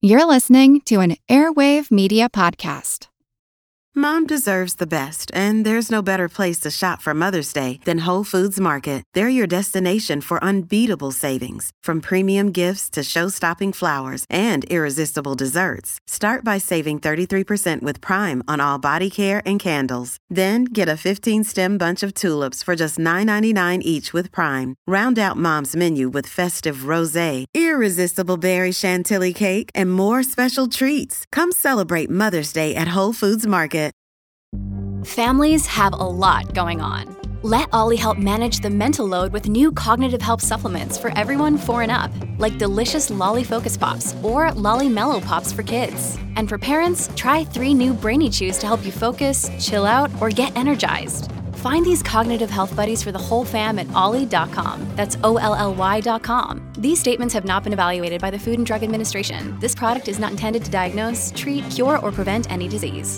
You're listening to an Airwave Media Podcast. Mom deserves the best, and there's no better place to shop for Mother's Day than Whole Foods Market. They're your destination for unbeatable savings, from premium gifts to show-stopping flowers and irresistible desserts. Start by saving 33% with Prime on all body care and candles. Then get a 15-stem bunch of tulips for just $9.99 each with Prime. Round out Mom's menu with festive rosé, irresistible berry chantilly cake, and more special treats. Come celebrate Mother's Day at Whole Foods Market. Families have a lot going on. Let Ollie help manage the mental load with new cognitive help supplements for everyone 4 and up, like delicious Lolly Focus Pops or Lolly Mellow Pops for kids. And for parents, try 3 new Brainy Chews to help you focus, chill out, or get energized. Find these cognitive health buddies for the whole fam at ollie.com. That's OLLY.com. These statements have not been evaluated by the Food and Drug Administration. This product is not intended to diagnose, treat, cure, or prevent any disease.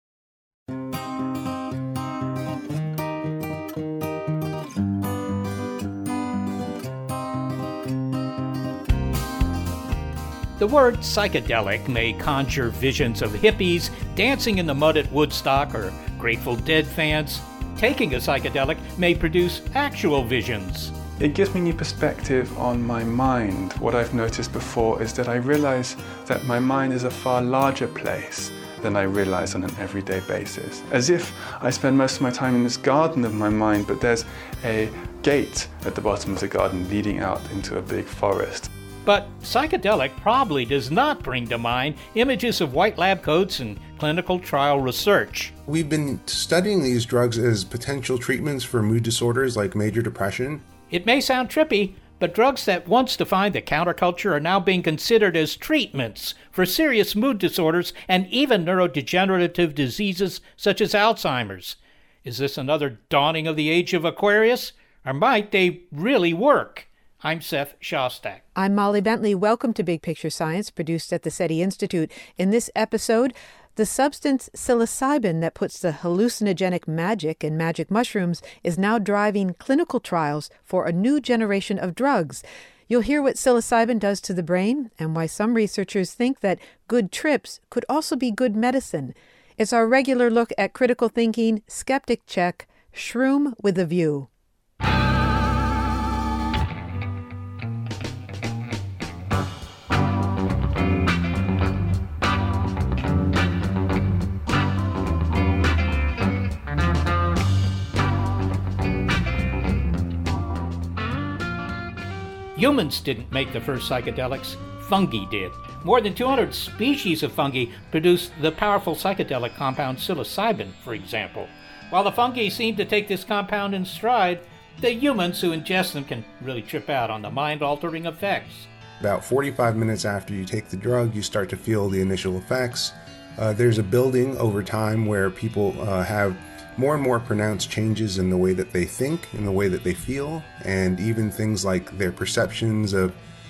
The word psychedelic may conjure visions of hippies dancing in the mud at Woodstock or Grateful Dead fans. Taking a psychedelic may produce actual visions. It gives me new perspective on my mind. What I've noticed before is that I realize that my mind is a far larger place than I realize on an everyday basis. As if I spend most of my time in this garden of my mind, but there's a gate at the bottom of the garden leading out into a big forest. But psychedelic probably does not bring to mind images of white lab coats and clinical trial research. We've been studying these drugs as potential treatments for mood disorders like major depression. It may sound trippy, but drugs that once defined the counterculture are now being considered as treatments for serious mood disorders and even neurodegenerative diseases such as Alzheimer's. Is this another dawning of the age of Aquarius? Or might they really work? I'm Seth Shostak. I'm Molly Bentley. Welcome to Big Picture Science, produced at the SETI Institute. In this episode, the substance psilocybin that puts the hallucinogenic magic in magic mushrooms is now driving clinical trials for a new generation of drugs. You'll hear what psilocybin does to the brain and why some researchers think that good trips could also be good medicine. It's our regular look at critical thinking, skeptic check, Shroom with a View. Humans didn't make the first psychedelics, fungi did. More than 200 species of fungi produce the powerful psychedelic compound psilocybin, for example. While the fungi seem to take this compound in stride, the humans who ingest them can really trip out on the mind-altering effects. About 45 minutes after you take the drug, you start to feel the initial effects. There's a building over time where people have more and more pronounced changes in the way that they think, in the way that they feel, and even things like their perceptions of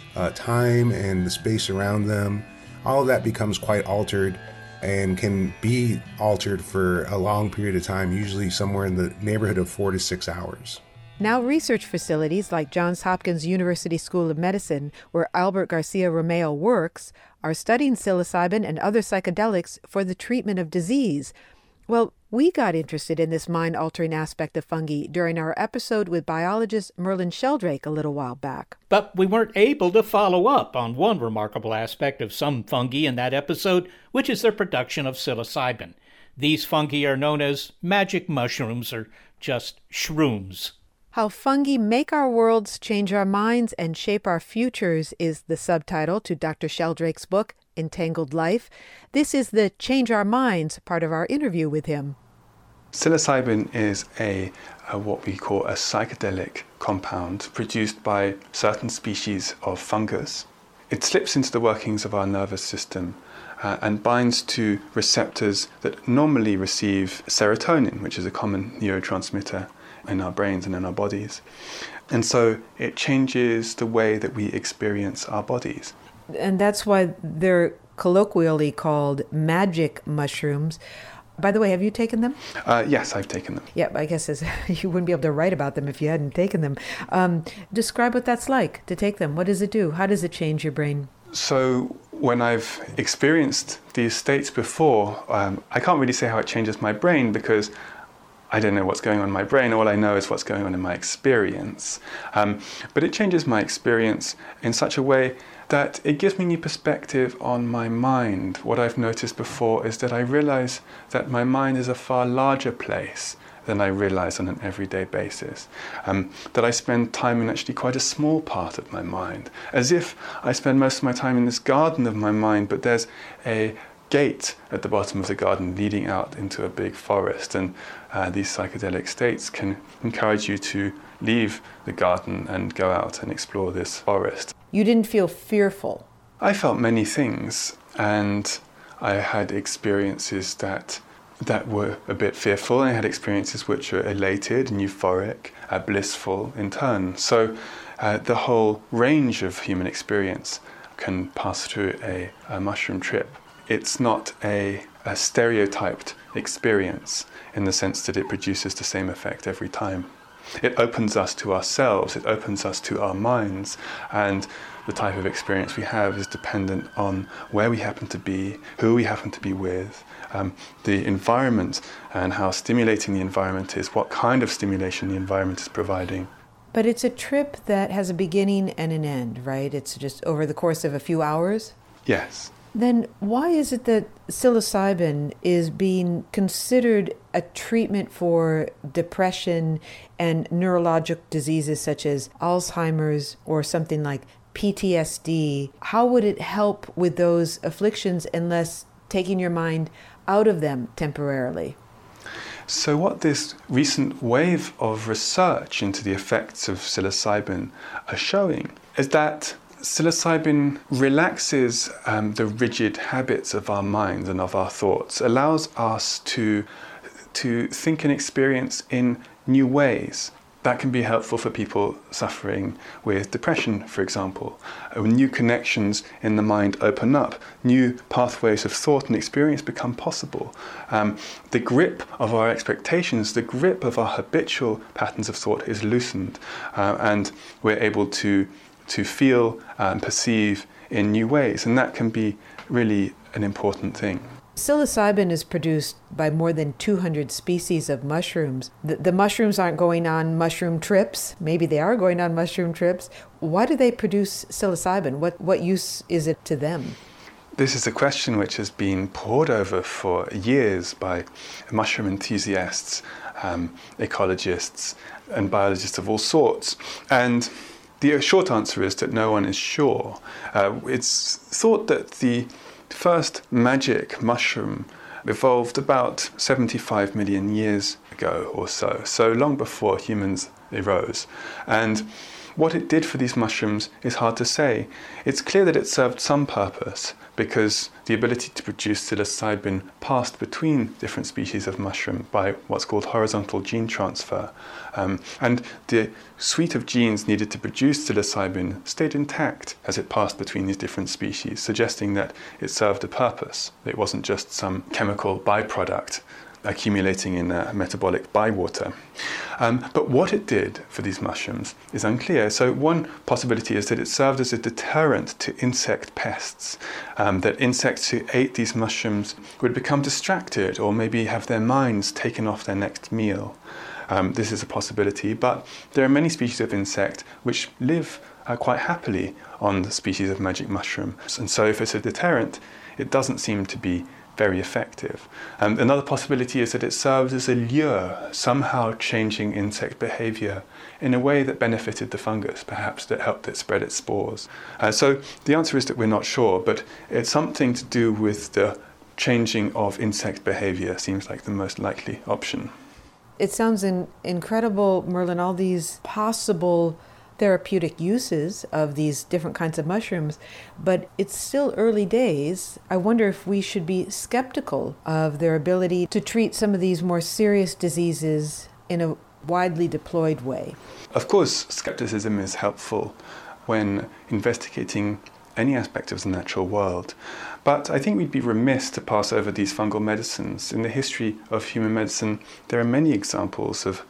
time and the space around them. All of that becomes quite altered and can be altered for a long period of time, usually somewhere in the neighborhood of 4 to 6 hours. Now research facilities like Johns Hopkins University School of Medicine, where Albert Garcia Romeo works, are studying psilocybin and other psychedelics for the treatment of disease. Well, we got interested in this mind-altering aspect of fungi during our episode with biologist Merlin Sheldrake a little while back. But we weren't able to follow up on one remarkable aspect of some fungi in that episode, which is their production of psilocybin. These fungi are known as magic mushrooms, or just shrooms. How Fungi Make Our Worlds, Change Our Minds, and Shape Our Futures is the subtitle to Dr. Sheldrake's book, Entangled Life. This is the Change Our Minds part of our interview with him. Psilocybin is what we call a psychedelic compound produced by certain species of fungus. It slips into the workings of our nervous system and binds to receptors that normally receive serotonin, which is a common neurotransmitter in our brains and in our bodies. And so it changes the way that we experience our bodies. And that's why they're colloquially called magic mushrooms. By the way, have you taken them? Yes, I've taken them. Yeah, I guess you wouldn't be able to write about them if you hadn't taken them. Describe what that's like to take them. What does it do? How does it change your brain? So when I've experienced these states before, I can't really say how it changes my brain because I don't know what's going on in my brain. All I know is what's going on in my experience. But it changes my experience in such a way that it gives me new perspective on my mind. What I've noticed before is that I realize that my mind is a far larger place than I realize on an everyday basis. That I spend time in actually quite a small part of my mind, as if I spend most of my time in this garden of my mind, but there's a gate at the bottom of the garden leading out into a big forest, and these psychedelic states can encourage you to leave the garden and go out and explore this forest. You didn't feel fearful? I felt many things, and I had experiences that were a bit fearful. I had experiences which were elated and euphoric, blissful in turn. So the whole range of human experience can pass through a mushroom trip. It's not a stereotyped experience in the sense that it produces the same effect every time. It opens us to ourselves, it opens us to our minds, and the type of experience we have is dependent on where we happen to be, who we happen to be with, the environment and how stimulating the environment is, what kind of stimulation the environment is providing. But it's a trip that has a beginning and an end, right? It's just over the course of a few hours? Yes. Then why is it that psilocybin is being considered a treatment for depression and neurologic diseases such as Alzheimer's or something like PTSD? How would it help with those afflictions unless taking your mind out of them temporarily? So what this recent wave of research into the effects of psilocybin are showing is that psilocybin relaxes the rigid habits of our minds and of our thoughts, allows us to think and experience in new ways. That can be helpful for people suffering with depression, for example. New connections in the mind open up, new pathways of thought and experience become possible. The grip of our expectations, the grip of our habitual patterns of thought is loosened, and we're able to feel and perceive in new ways, and that can be really an important thing. Psilocybin is produced by more than 200 species of mushrooms. The mushrooms aren't going on mushroom trips. Maybe they are going on mushroom trips. Why do they produce psilocybin? What use is it to them? This is a question which has been pored over for years by mushroom enthusiasts, ecologists, and biologists of all sorts. And the short answer is that no one is sure. It's thought that the first magic mushroom evolved about 75 million years ago or so long before humans arose. And what it did for these mushrooms is hard to say. It's clear that it served some purpose because the ability to produce psilocybin passed between different species of mushroom by what's called horizontal gene transfer. And the suite of genes needed to produce psilocybin stayed intact as it passed between these different species, suggesting that it served a purpose. It wasn't just some chemical byproduct accumulating in metabolic bywater. But what it did for these mushrooms is unclear. So one possibility is that it served as a deterrent to insect pests, that insects who ate these mushrooms would become distracted or maybe have their minds taken off their next meal. This is a possibility, but there are many species of insect which live quite happily on the species of magic mushroom. And so if it's a deterrent, it doesn't seem to be very effective. Another possibility is that it serves as a lure, somehow changing insect behavior in a way that benefited the fungus, perhaps that helped it spread its spores. So the answer is that we're not sure, but it's something to do with the changing of insect behavior seems like the most likely option. It sounds incredible, Merlin, all these possible therapeutic uses of these different kinds of mushrooms, but it's still early days. I wonder if we should be skeptical of their ability to treat some of these more serious diseases in a widely deployed way. Of course, skepticism is helpful when investigating any aspect of the natural world. But I think we'd be remiss to pass over these fungal medicines. In the history of human medicine, there are many examples of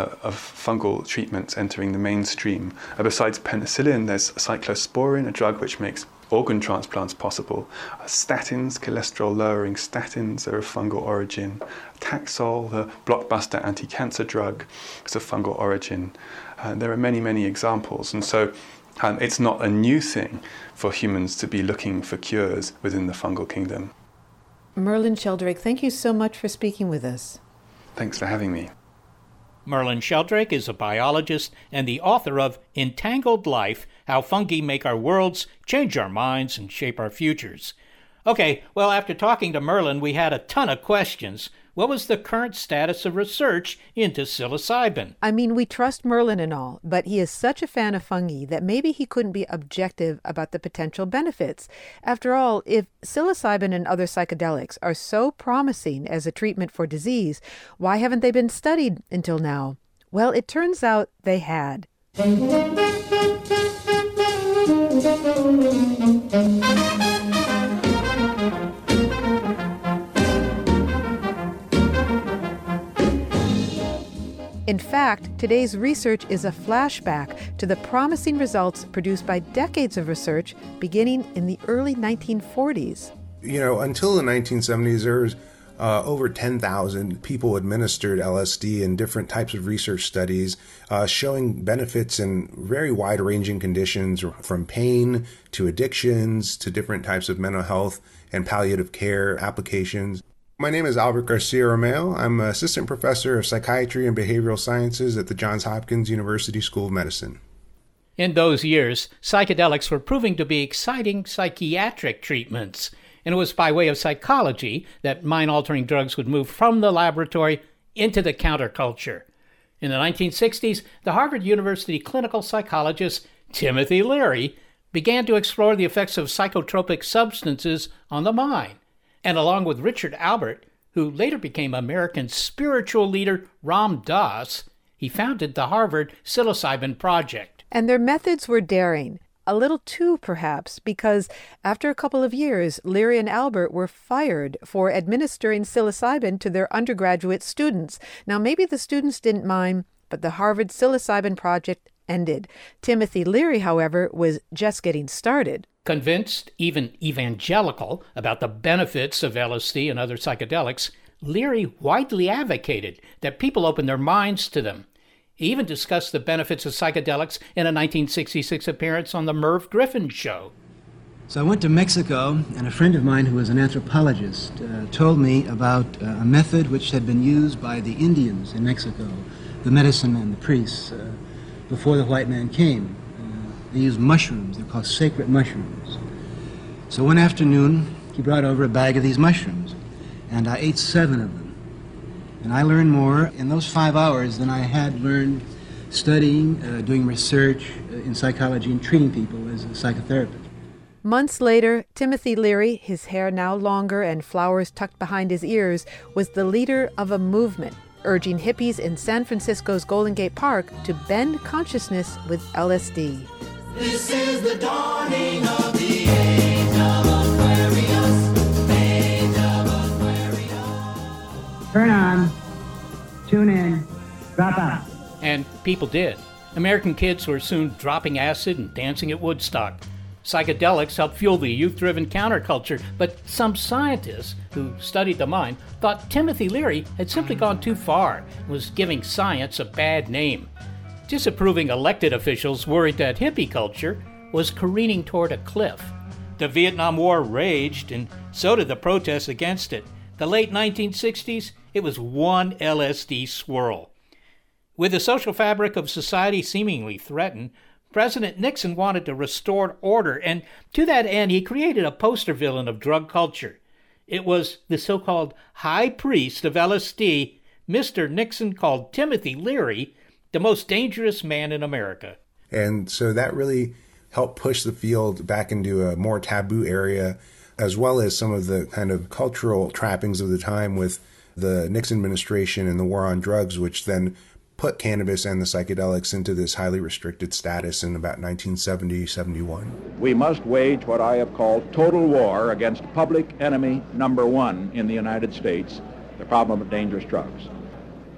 fungal treatments entering the mainstream. Besides penicillin, there's cyclosporin, a drug which makes organ transplants possible. Statins, cholesterol-lowering statins, are of fungal origin. Taxol, the blockbuster anti-cancer drug, is of fungal origin. There are many, many examples. And so it's not a new thing for humans to be looking for cures within the fungal kingdom. Merlin Sheldrake, thank you so much for speaking with us. Thanks for having me. Merlin Sheldrake is a biologist and the author of Entangled Life, How Fungi Make Our Worlds, Change Our Minds, and Shape Our Futures. Okay, well, after talking to Merlin, we had a ton of questions. What was the current status of research into psilocybin? I mean, we trust Merlin and all, but he is such a fan of fungi that maybe he couldn't be objective about the potential benefits. After all, if psilocybin and other psychedelics are so promising as a treatment for disease, why haven't they been studied until now? Well, it turns out they had. In fact, today's research is a flashback to the promising results produced by decades of research beginning in the early 1940s. You know, until the 1970s, there was over 10,000 people administered LSD in different types of research studies, showing benefits in very wide-ranging conditions, from pain to addictions to different types of mental health and palliative care applications. My name is Albert Garcia Romeo. I'm an assistant professor of psychiatry and behavioral sciences at the Johns Hopkins University School of Medicine. In those years, psychedelics were proving to be exciting psychiatric treatments, and it was by way of psychology that mind-altering drugs would move from the laboratory into the counterculture. In the 1960s, the Harvard University clinical psychologist Timothy Leary began to explore the effects of psychotropic substances on the mind. And along with Richard Albert, who later became American spiritual leader Ram Dass, he founded the Harvard Psilocybin Project. And their methods were daring, a little too perhaps, because after a couple of years, Leary and Albert were fired for administering psilocybin to their undergraduate students. Now, maybe the students didn't mind, but the Harvard Psilocybin Project ended. Timothy Leary, however, was just getting started. Convinced, even evangelical, about the benefits of LSD and other psychedelics, Leary widely advocated that people open their minds to them. He even discussed the benefits of psychedelics in a 1966 appearance on the Merv Griffin Show. So I went to Mexico, and a friend of mine who was an anthropologist told me about a method which had been used by the Indians in Mexico, the medicine men, the priests, before the white man came. They used mushrooms. They're called sacred mushrooms. So one afternoon, he brought over a bag of these mushrooms, and I ate 7 of them. And I learned more in those 5 hours than I had learned studying, doing research in psychology and treating people as a psychotherapist. Months later, Timothy Leary, his hair now longer and flowers tucked behind his ears, was the leader of a movement urging hippies in San Francisco's Golden Gate Park to bend consciousness with LSD. This is the dawning of the age of Aquarius, age of Aquarius. Turn on, tune in, drop out. And people did. American kids were soon dropping acid and dancing at Woodstock. Psychedelics helped fuel the youth-driven counterculture, but some scientists who studied the mind thought Timothy Leary had simply gone too far and was giving science a bad name. Disapproving elected officials worried that hippie culture was careening toward a cliff. The Vietnam War raged, and so did the protests against it. The late 1960s, it was one LSD swirl. With the social fabric of society seemingly threatened, President Nixon wanted to restore order, and to that end, he created a poster villain of drug culture. It was the so-called high priest of LSD. Mr. Nixon called Timothy Leary the most dangerous man in America. And so that really helped push the field back into a more taboo area, as well as some of the kind of cultural trappings of the time with the Nixon administration and the war on drugs, which then put cannabis and the psychedelics into this highly restricted status in about 1970-71. We must wage what I have called total war against public enemy number 1 in the United States, the problem of dangerous drugs.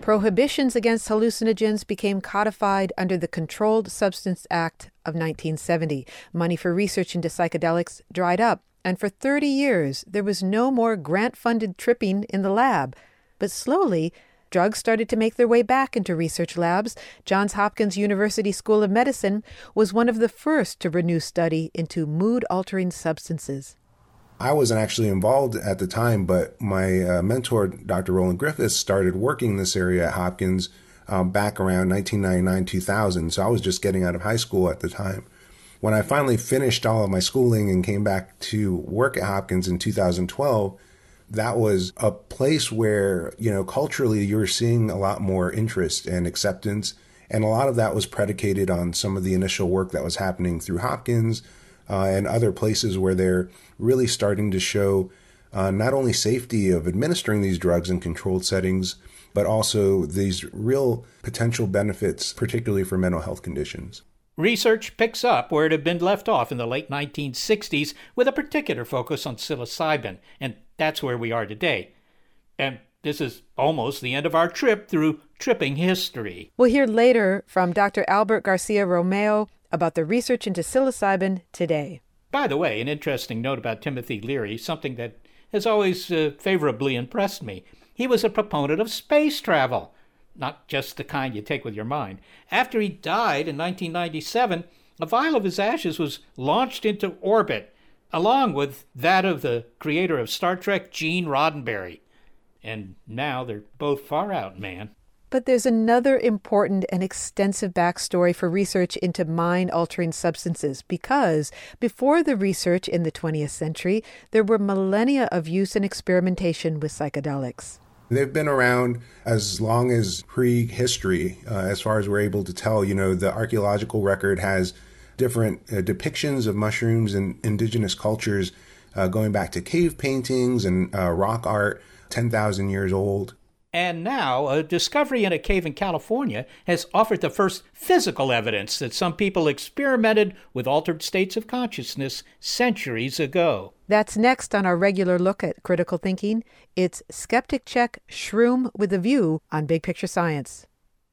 Prohibitions against hallucinogens became codified under the Controlled Substance Act of 1970. Money for research into psychedelics dried up, and for 30 years there was no more grant-funded tripping in the lab. But slowly, drugs started to make their way back into research labs. Johns Hopkins University School of Medicine was one of the first to renew study into mood-altering substances. I wasn't actually involved at the time, but my mentor, Dr. Roland Griffiths, started working in this area at Hopkins back around 1999-2000, so I was just getting out of high school at the time. When I finally finished all of my schooling and came back to work at Hopkins in 2012, that was a place where, culturally you were seeing a lot more interest and acceptance, and a lot of that was predicated on some of the initial work that was happening through Hopkins, and other places where they're really starting to show not only safety of administering these drugs in controlled settings, but also these real potential benefits, particularly for mental health conditions. Research picks up where it had been left off in the late 1960s with a particular focus on psilocybin, and that's where we are today. And this is almost the end of our trip through tripping history. We'll hear later from Dr. Albert Garcia Romeo about the research into psilocybin today. By the way, an interesting note about Timothy Leary, something that has always favorably impressed me. He was a proponent of space travel, not just the kind you take with your mind. After he died in 1997, a vial of his ashes was launched into orbit, along with that of the creator of Star Trek, Gene Roddenberry. And now they're both far out, man. But there's another important and extensive backstory for research into mind-altering substances, because before the research in the 20th century, there were millennia of use and experimentation with psychedelics. They've been around as long as prehistory, as far as we're able to tell. The archaeological record has different depictions of mushrooms in indigenous cultures going back to cave paintings and rock art 10,000 years old. And now, a discovery in a cave in California has offered the first physical evidence that some people experimented with altered states of consciousness centuries ago. That's next on our regular look at critical thinking. It's Skeptic Check Shroom with a View on Big Picture Science.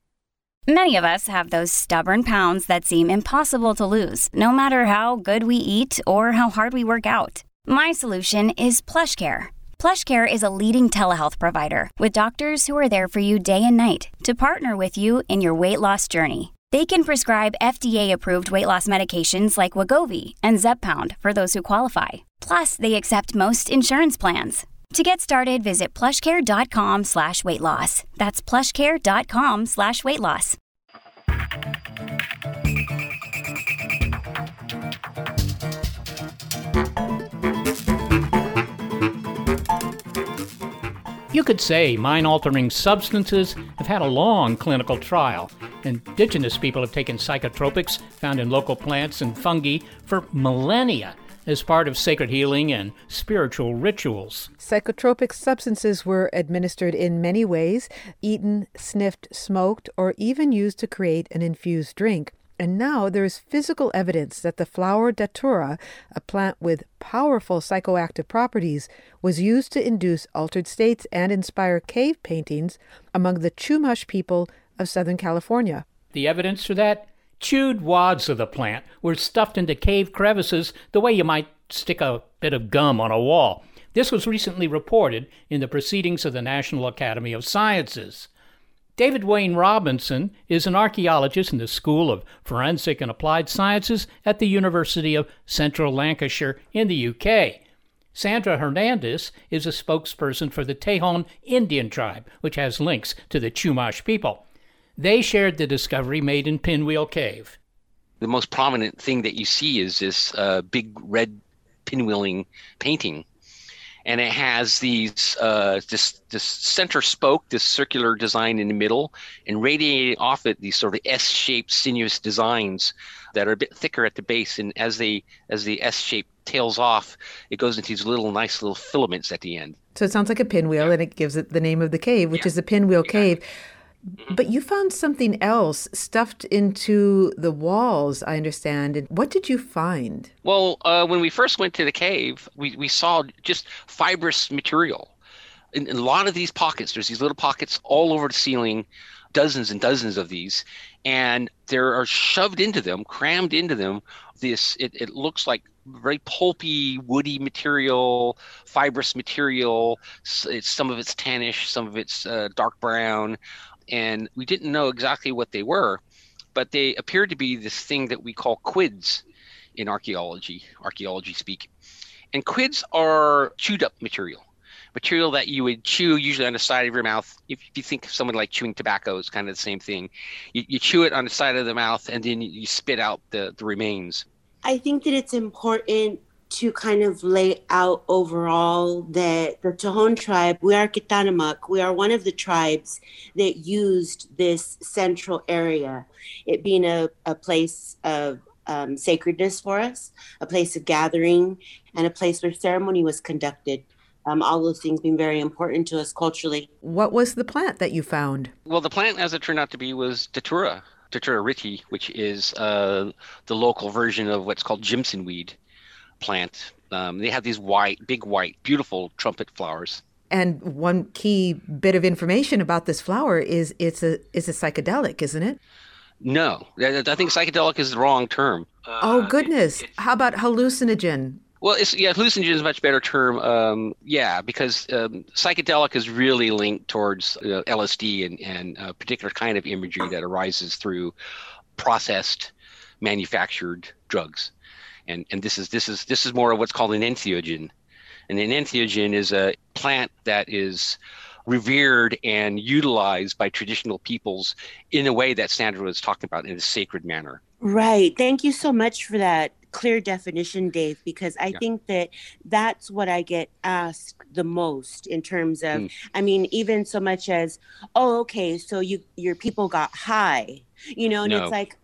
Many of us have those stubborn pounds that seem impossible to lose, no matter how good we eat or how hard we work out. My solution is PlushCare. PlushCare is a leading telehealth provider with doctors who are there for you day and night to partner with you in your weight loss journey. They can prescribe FDA-approved weight loss medications like Wegovy and Zepbound for those who qualify. Plus, they accept most insurance plans. To get started, visit plushcare.com/weightloss. That's plushcare.com/weightloss. You could say mind-altering substances have had a long clinical trial. Indigenous people have taken psychotropics found in local plants and fungi for millennia as part of sacred healing and spiritual rituals. Psychotropic substances were administered in many ways, eaten, sniffed, smoked, or even used to create an infused drink. And now there is physical evidence that the flower datura, a plant with powerful psychoactive properties, was used to induce altered states and inspire cave paintings among the Chumash people of Southern California. The evidence for that? Chewed wads of the plant were stuffed into cave crevices the way you might stick a bit of gum on a wall. This was recently reported in the Proceedings of the National Academy of Sciences. David Wayne Robinson is an archaeologist in the School of Forensic and Applied Sciences at the University of Central Lancashire in the UK. Sandra Hernandez is a spokesperson for the Tejon Indian tribe, which has links to the Chumash people. They shared the discovery made in Pinwheel Cave. The most prominent thing that you see is this big red pinwheeling painting. And it has these this center spoke, this circular design in the middle, and radiating off it these sort of S-shaped sinuous designs that are a bit thicker at the base. And as the S-shape tails off, it goes into these nice little filaments at the end. So it sounds like a pinwheel, and it gives it the name of the cave, which is the Pinwheel Cave. But you found something else stuffed into the walls, I understand. And what did you find? Well, when we first went to the cave, we saw just fibrous material. in a lot of these pockets, there's these little pockets all over the ceiling, dozens and dozens of these, and there are shoved into them, crammed into them, it looks like very pulpy, woody material, fibrous material. Some of it's tannish, some of it's dark brown, and we didn't know exactly what they were, but they appeared to be this thing that we call quids in archaeology speak. And quids are chewed up material that you would chew usually on the side of your mouth. If you think of someone like chewing tobacco, it's kind of the same thing. You chew it on the side of the mouth, and then you spit out the remains. I think that it's important to kind of lay out overall that the Tohon tribe, we are Kitanamak, we are one of the tribes that used this central area, it being a place of sacredness for us, a place of gathering, and a place where ceremony was conducted. All those things being very important to us culturally. What was the plant that you found? Well, the plant, as it turned out to be, was Datura riti, which is the local version of what's called Jimson weed plant. They have these big white, beautiful trumpet flowers. And one key bit of information about this flower is it's a psychedelic, isn't it? No, I think psychedelic is the wrong term. Oh, goodness. How about hallucinogen? Well, hallucinogen is a much better term. Because psychedelic is really linked towards LSD and a particular kind of imagery that arises through processed, manufactured drugs, and this is more of what's called an entheogen, and an entheogen is a plant that is revered and utilized by traditional peoples in a way that Sandra was talking about, in a sacred manner. Right. Thank you so much for that clear definition, Dave, because I think that's what I get asked the most in terms of, I mean, even so much as, oh, okay, so your people got high, and it's like,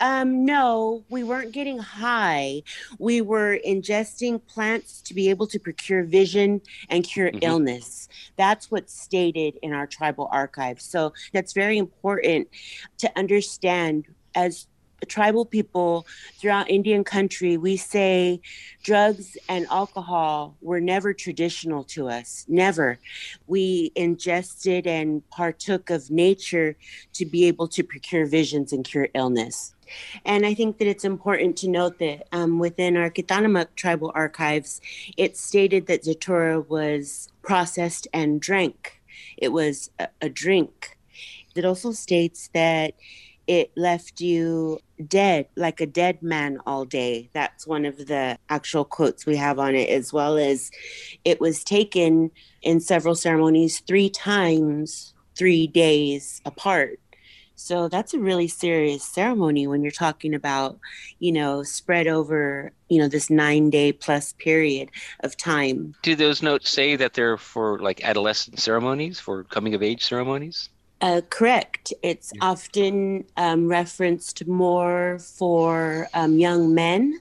no, we weren't getting high. We were ingesting plants to be able to procure vision and cure illness. That's what's stated in our tribal archives. So that's very important to understand. As tribal people throughout Indian country, we say drugs and alcohol were never traditional to us. Never. We ingested and partook of nature to be able to procure visions and cure illness. And I think that it's important to note that within our Kitanamak tribal archives, it stated that Datura was processed and drank. It was a drink. It also states that it left you dead, like a dead man all day. That's one of the actual quotes we have on it, as well as it was taken in several ceremonies 3 times, 3 days apart. So that's a really serious ceremony when you're talking about, spread over, this 9-day plus period of time. Do those notes say that they're for like adolescent ceremonies, for coming of age ceremonies? Correct. It's often referenced more for young men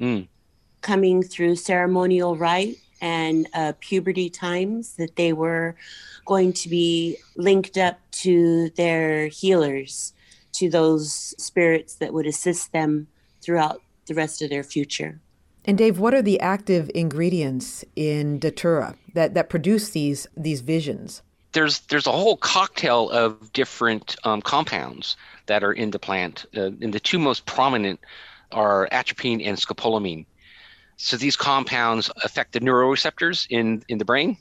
coming through ceremonial rite and puberty times, that they were going to be linked up to their healers, to those spirits that would assist them throughout the rest of their future. And Dave, what are the active ingredients in Datura that produce these visions? There's a whole cocktail of different compounds that are in the plant. And the 2 most prominent are atropine and scopolamine. So these compounds affect the neuroreceptors in the brain.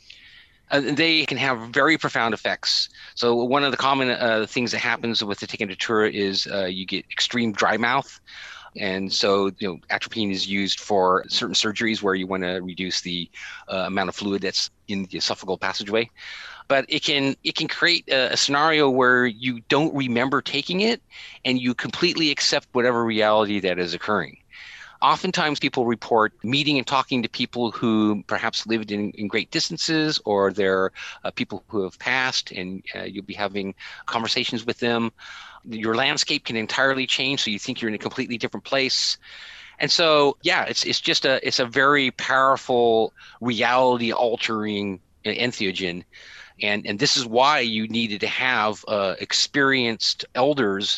They can have very profound effects. So one of the common things that happens with the taking Datura is you get extreme dry mouth. And so, atropine is used for certain surgeries where you want to reduce the amount of fluid that's in the esophageal passageway. But it can create a scenario where you don't remember taking it and you completely accept whatever reality that is occurring. Oftentimes people report meeting and talking to people who perhaps lived in great distances, or they're people who have passed, and you'll be having conversations with them. Your landscape can entirely change, so you think you're in a completely different place. And so, it's a very powerful reality altering entheogen. And this is why you needed to have experienced elders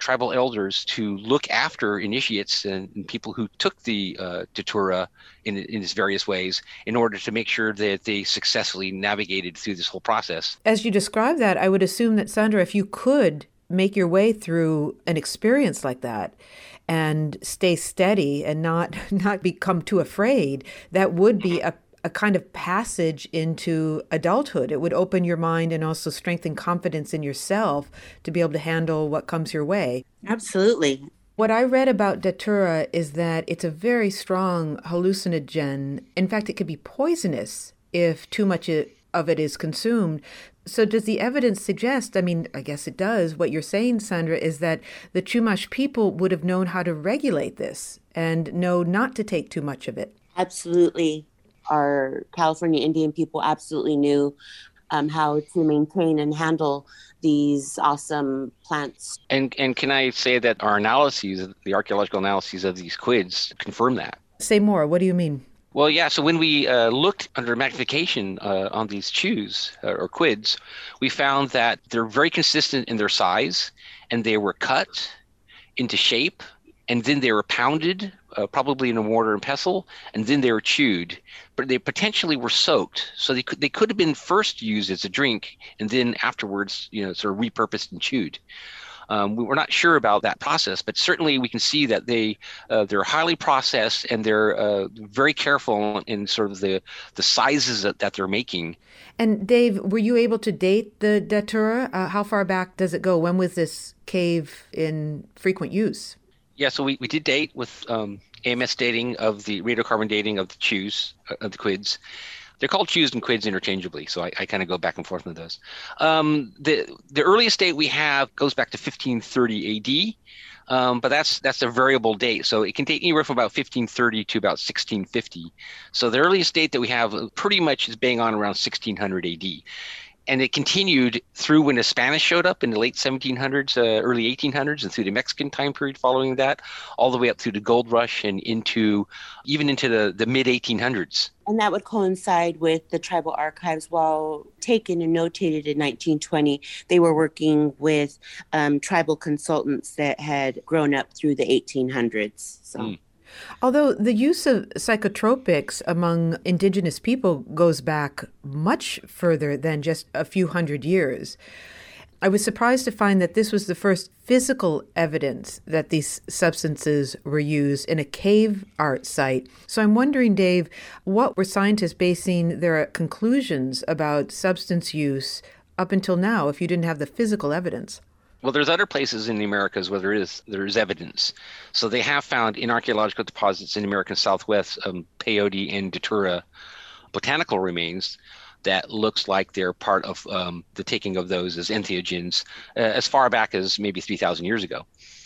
tribal elders to look after initiates and people who took the datura in its various ways in order to make sure that they successfully navigated through this whole process. As you describe that, I would assume that, Sandra, if you could make your way through an experience like that and stay steady and not become too afraid, that would be a kind of passage into adulthood. It would open your mind and also strengthen confidence in yourself to be able to handle what comes your way. Absolutely. What I read about datura is that it's a very strong hallucinogen. In fact, it could be poisonous if too much of it is consumed. So does the evidence suggest, I mean, I guess it does, what you're saying, Sandra, is that the Chumash people would have known how to regulate this and know not to take too much of it? Absolutely. Our California Indian people absolutely knew how to maintain and handle these awesome plants. And can I say that our analyses, the archaeological analyses of these quids, confirm that? Say more. What do you mean? Well, yeah, so when we looked under magnification on these chews or quids, we found that they're very consistent in their size, and they were cut into shape, and then they were pounded, probably in a mortar and pestle, and then they were chewed. But they potentially were soaked, so they could have been first used as a drink, and then afterwards, sort of repurposed and chewed. We were not sure about that process, but certainly we can see that they're highly processed, and they're very careful in sort of the sizes that they're making. And Dave, were you able to date the datura? How far back does it go? When was this cave in frequent use? Yeah, so we did date with AMS dating of the radiocarbon dating of the chews, of the quids. They're called chews and quids interchangeably, so I kind of go back and forth with those. The earliest date we have goes back to 1530 AD, but that's a variable date, so it can date anywhere from about 1530 to about 1650. So the earliest date that we have pretty much is bang on around 1600 AD. And it continued through when the Spanish showed up in the late 1700s, early 1800s, and through the Mexican time period following that, all the way up through the gold rush and even into the mid 1800s. And that would coincide with the tribal archives. While taken and notated in 1920, they were working with tribal consultants that had grown up through the 1800s. So. Although the use of psychotropics among indigenous people goes back much further than just a few hundred years, I was surprised to find that this was the first physical evidence that these substances were used in a cave art site. So I'm wondering, Dave, what were scientists basing their conclusions about substance use up until now if you didn't have the physical evidence? Well, there's other places in the Americas where there is evidence. So they have found in archaeological deposits in the American Southwest, peyote and datura botanical remains that looks like they're part of the taking of those as entheogens as far back as maybe 3,000 years ago.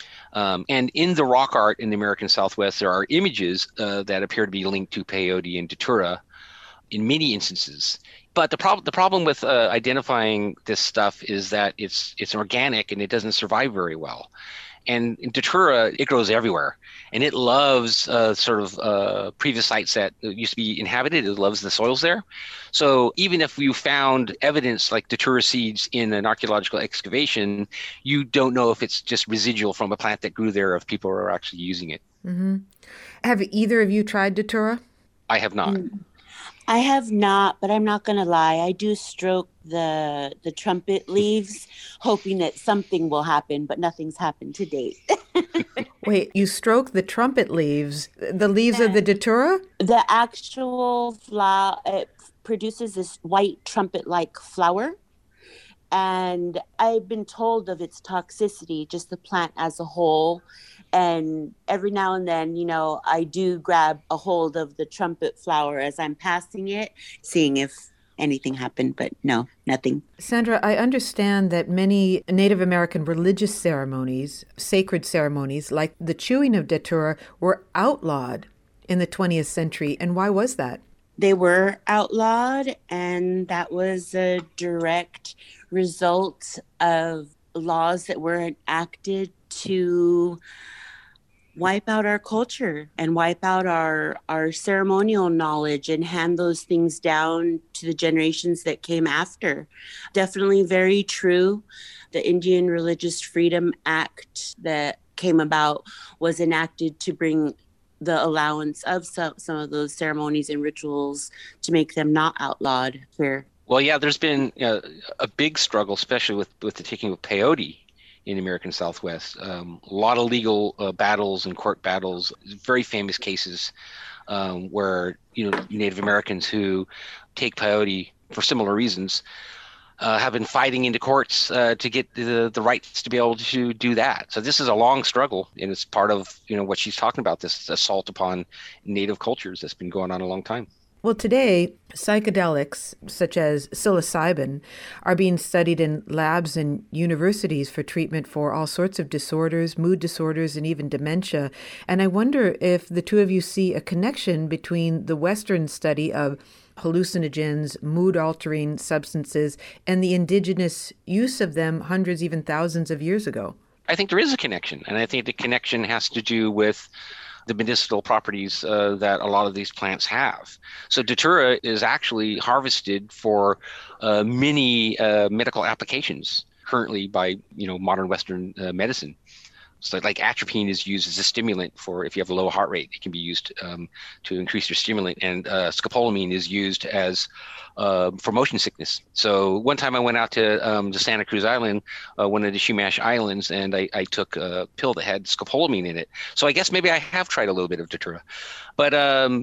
And in the rock art in the American Southwest, there are images that appear to be linked to peyote and datura in many instances. But the problem with identifying this stuff is that it's organic and it doesn't survive very well. And in datura, it grows everywhere, and it loves previous sites that used to be inhabited. It loves the soils there. So even if you found evidence like datura seeds in an archaeological excavation, you don't know if it's just residual from a plant that grew there, if people are actually using it. Mm-hmm. Have either of you tried datura? I have not. I have not, but I'm not going to lie. I do stroke the trumpet leaves, hoping that something will happen, but nothing's happened to date. Wait, you stroke the trumpet leaves, the leaves of the datura? The actual flower, it produces this white trumpet-like flower. And I've been told of its toxicity, just the plant as a whole. And every now and then, I do grab a hold of the trumpet flower as I'm passing it, seeing if anything happened, but no, nothing. Sandra, I understand that many Native American religious ceremonies, sacred ceremonies, like the chewing of datura, were outlawed in the 20th century. And why was that? They were outlawed, and that was a direct result of laws that were enacted to wipe out our culture and wipe out our ceremonial knowledge and hand those things down to the generations that came after. Definitely very true. The Indian Religious Freedom Act that came about was enacted to bring the allowance of some of those ceremonies and rituals to make them not outlawed here. Well, yeah, there's been a big struggle, especially with the taking of peyote in the American Southwest. A lot of legal battles and court battles, very famous cases where Native Americans who take peyote for similar reasons have been fighting into courts to get the rights to be able to do that. So this is a long struggle, and it's part of what she's talking about, this assault upon Native cultures that's been going on a long time. Well, today, psychedelics such as psilocybin are being studied in labs and universities for treatment for all sorts of disorders, mood disorders, and even dementia. And I wonder if the two of you see a connection between the Western study of hallucinogens, mood-altering substances, and the indigenous use of them hundreds, even thousands of years ago. I think there is a connection, and I think the connection has to do with the medicinal properties that a lot of these plants have. So datura is actually harvested for many medical applications currently by modern Western medicine. So like atropine is used as a stimulant for if you have a low heart rate, it can be used to increase your stimulant. And scopolamine is used as for motion sickness. So one time I went out to Santa Cruz Island, one of the Chumash Islands, and I took a pill that had scopolamine in it. So I guess maybe I have tried a little bit of datura. But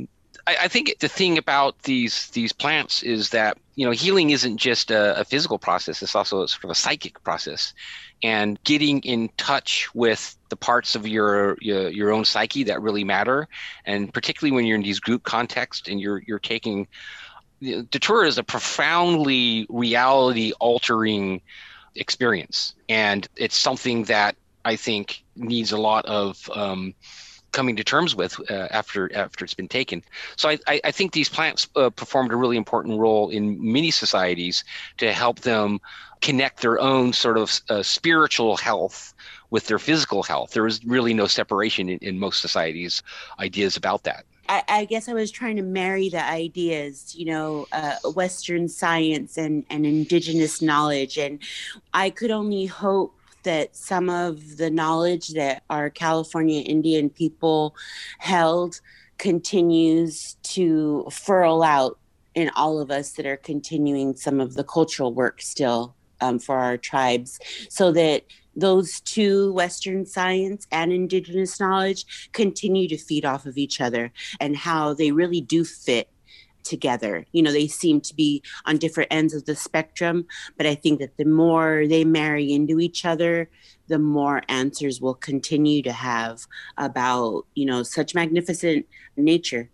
I think the thing about these plants is that healing isn't just a physical process; it's also sort of a psychic process. And getting in touch with the parts of your own psyche that really matter, and particularly when you're in these group contexts and you're taking, datura is a profoundly reality altering experience, and it's something that I think needs a lot of coming to terms with after it's been taken. So I think these plants performed a really important role in many societies to help them connect their own sort of spiritual health with their physical health. There was really no separation in most societies' ideas about that. I guess I was trying to marry the ideas, Western science and indigenous knowledge. And I could only hope that some of the knowledge that our California Indian people held continues to furl out in all of us that are continuing some of the cultural work still for our tribes, so that those two, Western science and indigenous knowledge, continue to feed off of each other, and how they really do fit together. They seem to be on different ends of the spectrum, but I think that the more they marry into each other, the more answers we'll continue to have about, such magnificent nature.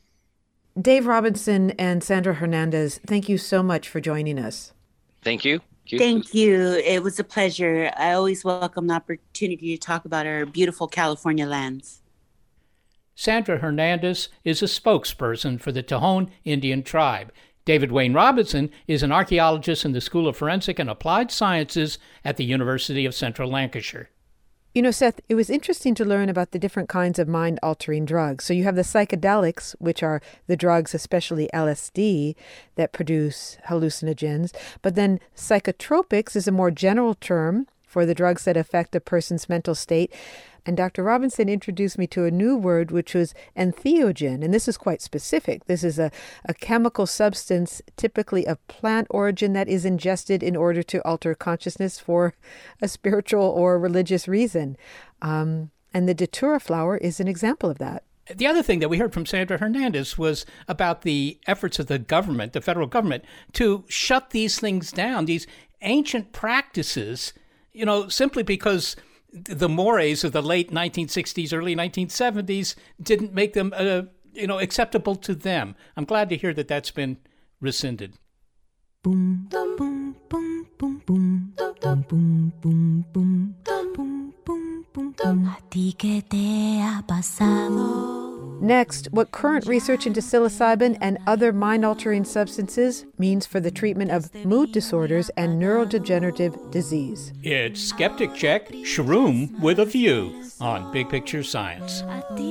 Dave Robinson and Sandra Hernandez, thank you so much for joining us. Thank you. Thank you. It was a pleasure. I always welcome the opportunity to talk about our beautiful California lands. Sandra Hernandez is a spokesperson for the Tejon Indian tribe. David Wayne Robinson is an archaeologist in the School of Forensic and Applied Sciences at the University of Central Lancashire. Seth, it was interesting to learn about the different kinds of mind-altering drugs. So you have the psychedelics, which are the drugs, especially LSD, that produce hallucinogens. But then psychotropics is a more general term for the drugs that affect a person's mental state. And Dr. Robinson introduced me to a new word, which was entheogen. And this is quite specific. This is a chemical substance, typically of plant origin, that is ingested in order to alter consciousness for a spiritual or religious reason. And the datura flower is an example of that. The other thing that we heard from Sandra Hernandez was about the efforts of the government, the federal government, to shut these things down, these ancient practices, simply because the mores of the late 1960s, early 1970s didn't make them, acceptable to them. I'm glad to hear that that's been rescinded. Boom, boom, boom, boom, boom, boom, boom, boom, boom, boom, boom, boom, boom. ¿A ti qué te ha pasado? Next, what current research into psilocybin and other mind-altering substances means for the treatment of mood disorders and neurodegenerative disease. It's Skeptic Check, Shroom with a View on Big Picture Science.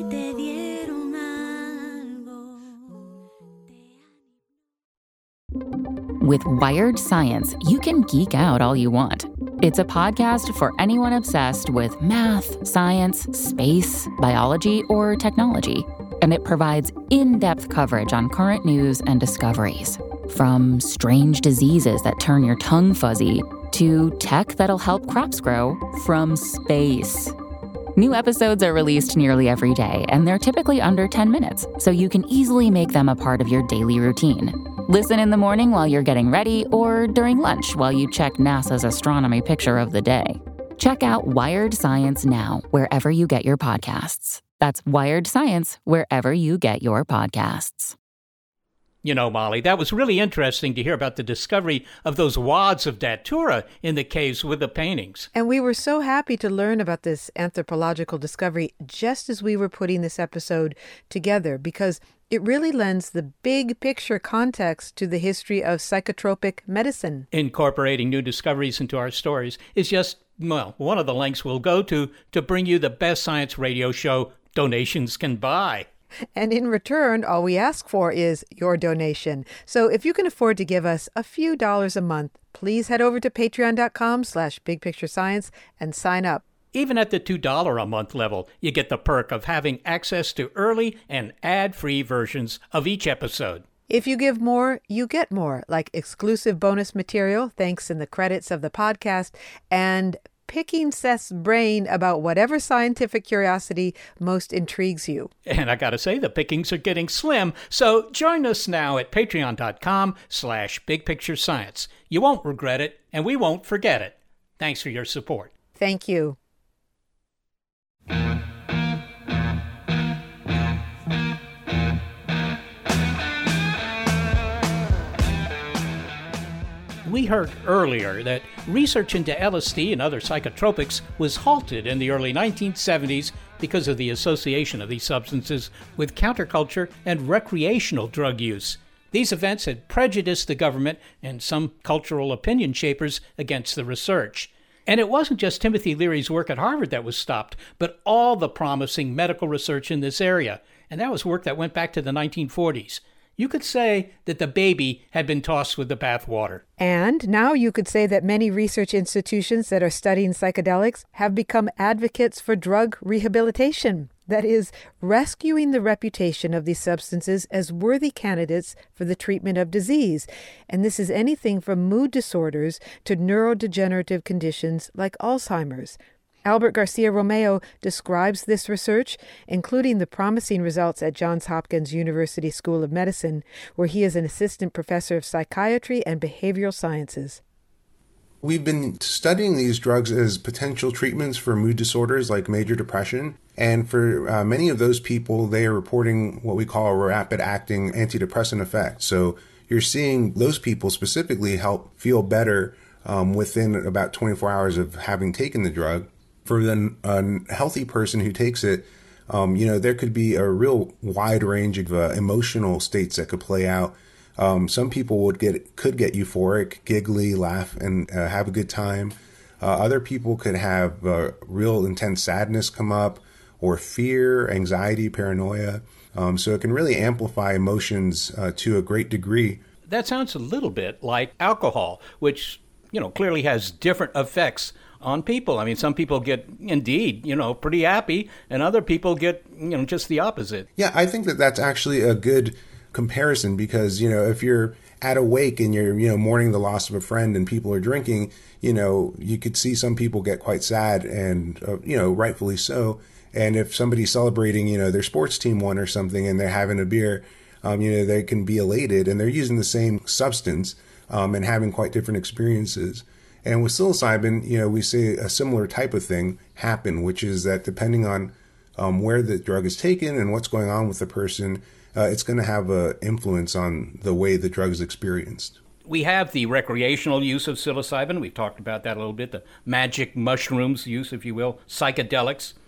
With Wired Science, you can geek out all you want. It's a podcast for anyone obsessed with math, science, space, biology, or technology. And it provides in-depth coverage on current news and discoveries. From strange diseases that turn your tongue fuzzy to tech that'll help crops grow from space. New episodes are released nearly every day, and they're typically under 10 minutes, so you can easily make them a part of your daily routine. Listen in the morning while you're getting ready or during lunch while you check NASA's astronomy picture of the day. Check out Wired Science now, wherever you get your podcasts. That's Wired Science, wherever you get your podcasts. You know, Molly, that was really interesting to hear about the discovery of those wads of datura in the caves with the paintings. And we were so happy to learn about this anthropological discovery just as we were putting this episode together, because it really lends the big picture context to the history of psychotropic medicine. Incorporating new discoveries into our stories is just, well, one of the lengths we'll go to bring you the best science radio show donations can buy. And in return, all we ask for is your donation. So if you can afford to give us a few dollars a month, please head over to patreon.com/bigpicturescience and sign up. Even at the $2 a month level, you get the perk of having access to early and ad-free versions of each episode. If you give more, you get more, like exclusive bonus material, thanks in the credits of the podcast, and picking Seth's brain about whatever scientific curiosity most intrigues you. And I gotta say, the pickings are getting slim, so join us now at patreon.com/bigpicturescience. You won't regret it, and we won't forget it. Thanks for your support. Thank you. We heard earlier that research into LSD and other psychotropics was halted in the early 1970s because of the association of these substances with counterculture and recreational drug use. These events had prejudiced the government and some cultural opinion shapers against the research. And it wasn't just Timothy Leary's work at Harvard that was stopped, but all the promising medical research in this area. And that was work that went back to the 1940s. You could say that the baby had been tossed with the bathwater. And now you could say that many research institutions that are studying psychedelics have become advocates for drug rehabilitation. That is, rescuing the reputation of these substances as worthy candidates for the treatment of disease. And this is anything from mood disorders to neurodegenerative conditions like Alzheimer's. Albert Garcia Romeo describes this research, including the promising results at Johns Hopkins University School of Medicine, where he is an assistant professor of psychiatry and behavioral sciences. We've been studying these drugs as potential treatments for mood disorders like major depression. And for many of those people, they are reporting what we call a rapid-acting antidepressant effect. So you're seeing those people specifically help feel better within about 24 hours of having taken the drug. For a healthy person who takes it, there could be a real wide range of emotional states that could play out. Some people could get euphoric, giggly, laugh, and have a good time. Other people could have real intense sadness come up, or fear, anxiety, paranoia. So it can really amplify emotions to a great degree. That sounds a little bit like alcohol, which, clearly has different effects on people. I mean, some people get, indeed, pretty happy, and other people get, just the opposite. Yeah, I think that that's actually a good comparison because, if you're at a wake and you're, mourning the loss of a friend and people are drinking, you could see some people get quite sad and, rightfully so. And if somebody's celebrating, their sports team won or something and they're having a beer, they can be elated and they're using the same substance and having quite different experiences. And with psilocybin, we see a similar type of thing happen, which is that depending on where the drug is taken and what's going on with the person, it's going to have an influence on the way the drug is experienced. We have the recreational use of psilocybin. We've talked about that a little bit, the magic mushrooms use, if you will, psychedelics.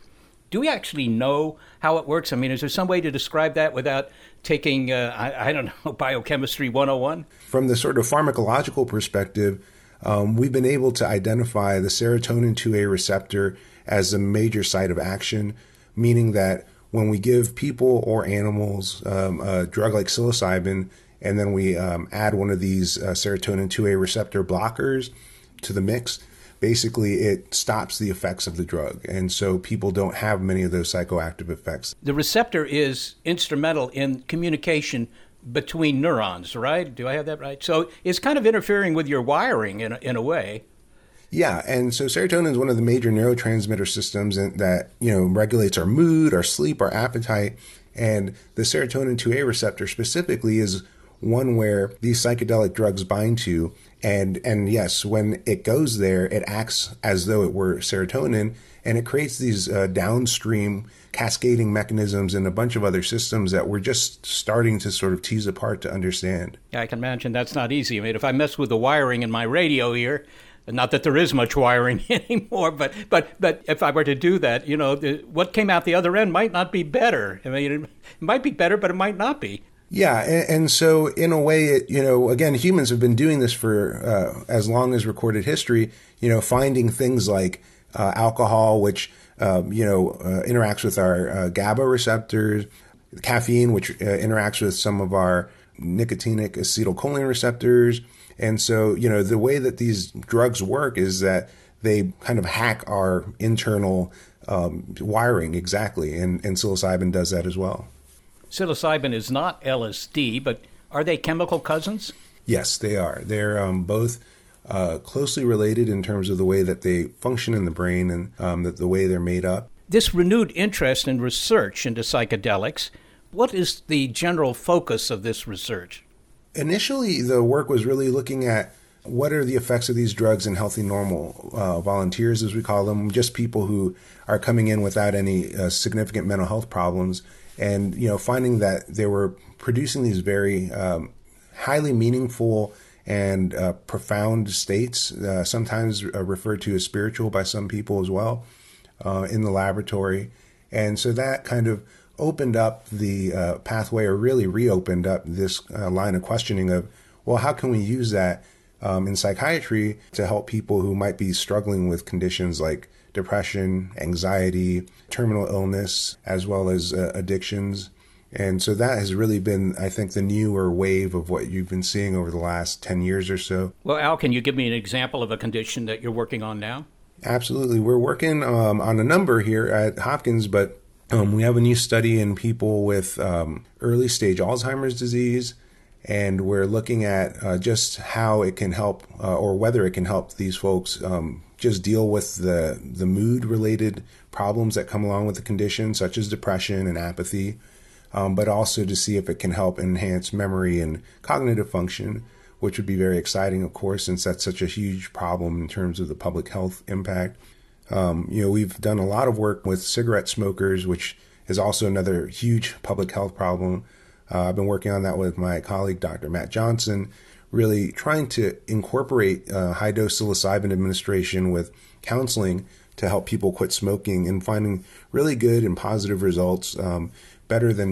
Do we actually know how it works? I mean, is there some way to describe that without taking, I don't know, biochemistry 101? From the sort of pharmacological perspective, we've been able to identify the serotonin 2A receptor as a major site of action, meaning that when we give people or animals a drug like psilocybin, and then we add one of these serotonin 2A receptor blockers to the mix, basically it stops the effects of the drug. And so people don't have many of those psychoactive effects. The receptor is instrumental in communication between neurons, right? Do I have that right? So it's kind of interfering with your wiring in a way. Yeah, and so serotonin is one of the major neurotransmitter systems that, regulates our mood, our sleep, our appetite. And the serotonin 2A receptor specifically is one where these psychedelic drugs bind to. And yes, when it goes there, it acts as though it were serotonin, and it creates these downstream cascading mechanisms and a bunch of other systems that we're just starting to sort of tease apart to understand. Yeah, I can imagine that's not easy. I mean, if I mess with the wiring in my radio here, not that there is much wiring anymore, but if I were to do that, what came out the other end might not be better. I mean, it might be better, but it might not be. Yeah, and so in a way, again, humans have been doing this for as long as recorded history, finding things like alcohol, which, interacts with our GABA receptors, caffeine, which interacts with some of our nicotinic acetylcholine receptors. And so, the way that these drugs work is that they kind of hack our internal wiring exactly, and psilocybin does that as well. Psilocybin is not LSD, but are they chemical cousins? Yes, they are. They're both closely related in terms of the way that they function in the brain and the way they're made up. This renewed interest in research into psychedelics, what is the general focus of this research? Initially, the work was really looking at what are the effects of these drugs in healthy, normal volunteers, as we call them, just people who are coming in without any significant mental health problems. And, finding that they were producing these very highly meaningful and profound states, sometimes referred to as spiritual by some people as well, in the laboratory. And so that kind of opened up the pathway, or really reopened up this line of questioning of, well, how can we use that in psychiatry to help people who might be struggling with conditions like depression, anxiety, terminal illness, as well as addictions. And so that has really been, I think, the newer wave of what you've been seeing over the last 10 years or so. Well, Al, can you give me an example of a condition that you're working on now? Absolutely. We're working on a number here at Hopkins, but we have a new study in people with early stage Alzheimer's disease, and we're looking at just how it can help or whether it can help these folks just deal with the mood-related problems that come along with the condition, such as depression and apathy, but also to see if it can help enhance memory and cognitive function, which would be very exciting, of course, since that's such a huge problem in terms of the public health impact. We've done a lot of work with cigarette smokers, which is also another huge public health problem. I've been working on that with my colleague, Dr. Matt Johnson, really trying to incorporate high-dose psilocybin administration with counseling to help people quit smoking, and finding really good and positive results, better than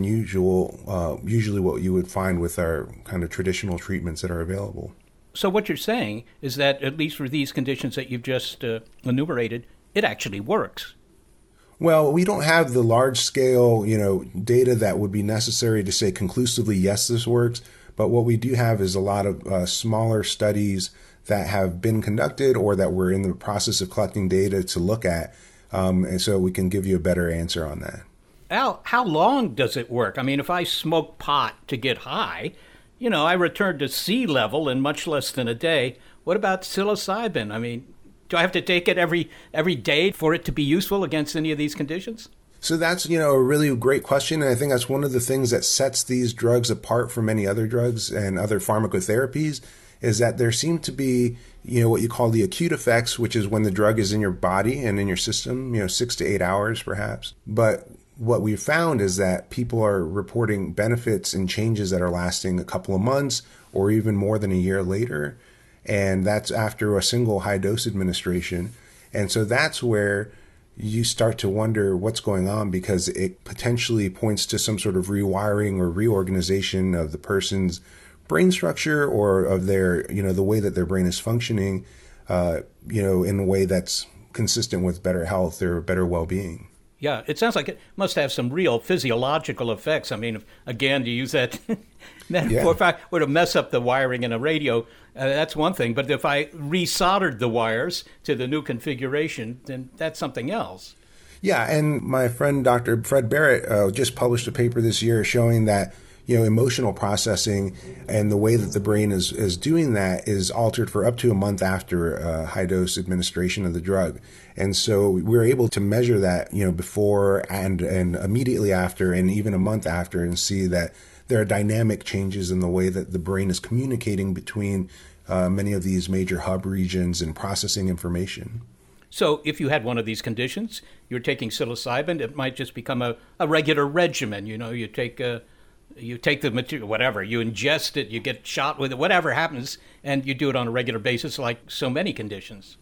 usually what you would find with our kind of traditional treatments that are available. So what you're saying is that, at least for these conditions that you've just enumerated, it actually works. Well, we don't have the large-scale, data that would be necessary to say conclusively, yes, this works. But what we do have is a lot of smaller studies that have been conducted or that we're in the process of collecting data to look at. And so we can give you a better answer on that. Al, how long does it work? I mean, if I smoke pot to get high, I return to sea level in much less than a day. What about psilocybin? I mean, do I have to take it every day for it to be useful against any of these conditions? So that's, a really great question. And I think that's one of the things that sets these drugs apart from many other drugs and other pharmacotherapies, is that there seem to be, what you call the acute effects, which is when the drug is in your body and in your system, 6 to 8 hours perhaps. But what we've found is that people are reporting benefits and changes that are lasting a couple of months or even more than a year later. And that's after a single high dose administration. And so that's where, you start to wonder what's going on, because it potentially points to some sort of rewiring or reorganization of the person's brain structure, or of their, the way that their brain is functioning, in a way that's consistent with better health or better well-being. Yeah, it sounds like it must have some real physiological effects. I mean, again, to use that metaphor, if I were to mess up the wiring in a radio, that's one thing. But if I resoldered the wires to the new configuration, then that's something else. Yeah, and my friend Dr. Fred Barrett just published a paper this year showing that emotional processing and the way that the brain is doing that is altered for up to a month after high-dose administration of the drug. And so we're able to measure that, before and immediately after, and even a month after, and see that there are dynamic changes in the way that the brain is communicating between many of these major hub regions and processing information. So if you had one of these conditions, you're taking psilocybin, it might just become a regular regimen. You take the material, whatever, you ingest it, you get shot with it, whatever happens, and you do it on a regular basis like so many conditions.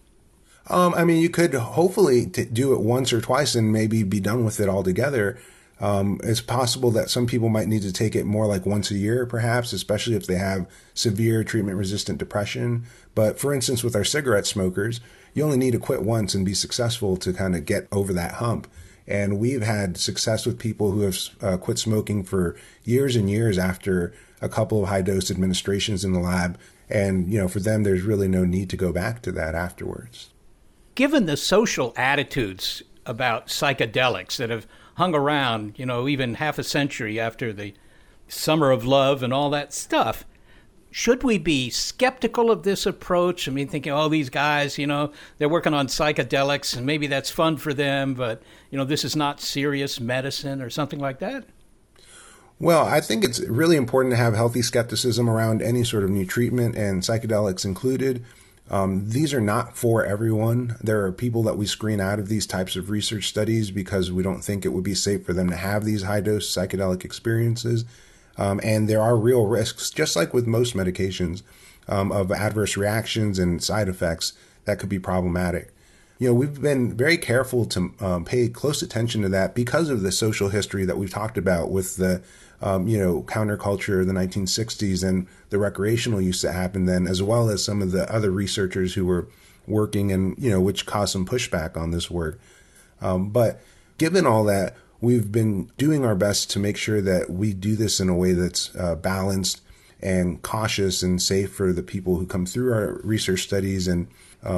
You could hopefully do it once or twice and maybe be done with it altogether. It's possible that some people might need to take it more like once a year, perhaps, especially if they have severe treatment-resistant depression. But for instance, with our cigarette smokers, you only need to quit once and be successful to kind of get over that hump. And we've had success with people who have quit smoking for years and years after a couple of high-dose administrations in the lab. And, for them, there's really no need to go back to that afterwards. Given the social attitudes about psychedelics that have hung around, even half a century after the Summer of Love and all that stuff, should we be skeptical of this approach? I mean, thinking, these guys, they're working on psychedelics and maybe that's fun for them, but, this is not serious medicine or something like that? Well, I think it's really important to have healthy skepticism around any sort of new treatment, and psychedelics included. These are not for everyone. There are people that we screen out of these types of research studies because we don't think it would be safe for them to have these high-dose psychedelic experiences. And there are real risks, just like with most medications, of adverse reactions and side effects that could be problematic. We've been very careful to pay close attention to that because of the social history that we've talked about with the counterculture of the 1960s and the recreational use that happened then, as well as some of the other researchers who were working and, which caused some pushback on this work. But given all that, we've been doing our best to make sure that we do this in a way that's balanced and cautious and safe for the people who come through our research studies. And,